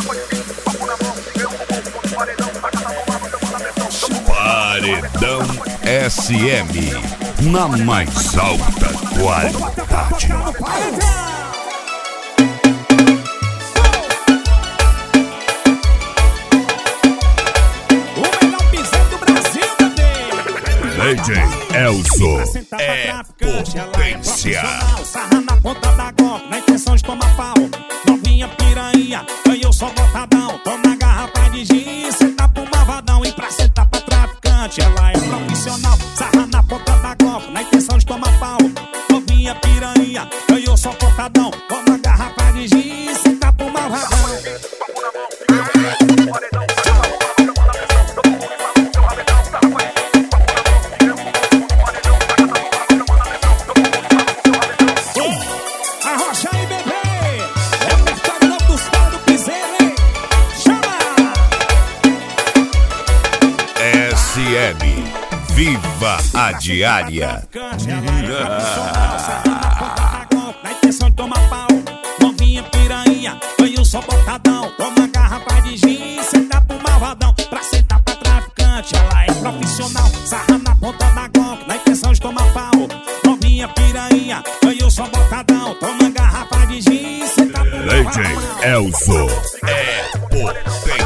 Paredão SM, na mais alta qualidade. O melhor piseiro do Brasil, bebê. DJ Elzo é potência. Sarra na ponta da Glock, na intenção de tomar pau. Novinha piranha, ganhou só botadão. Toma garrafa de gin, senta pro malvadão. E pra sentar pra traficante, ela é profissional. Sarra na ponta da Glock, na intenção de tomar pau. Novinha piranha, ganhou só botadão. Toma garrafa de gin, senta pro malvadão. Arrocha aí, bebê. É o mercado novo dos caras do piseiro, hein? Chama! SM, viva a diária. Na intenção de tomar pau. Novinha piranha, ganhou só botadão. Toma garrafa de gin, senta pro malvadão. Pra sentar pra traficante, ela é profissional. Sarra na ponta da Glock, na intenção de tomar pau. Novinha piranha, ganhou só botadão. Toma garrafa de gin, senta pro malvadão. DJ Elzo é potência.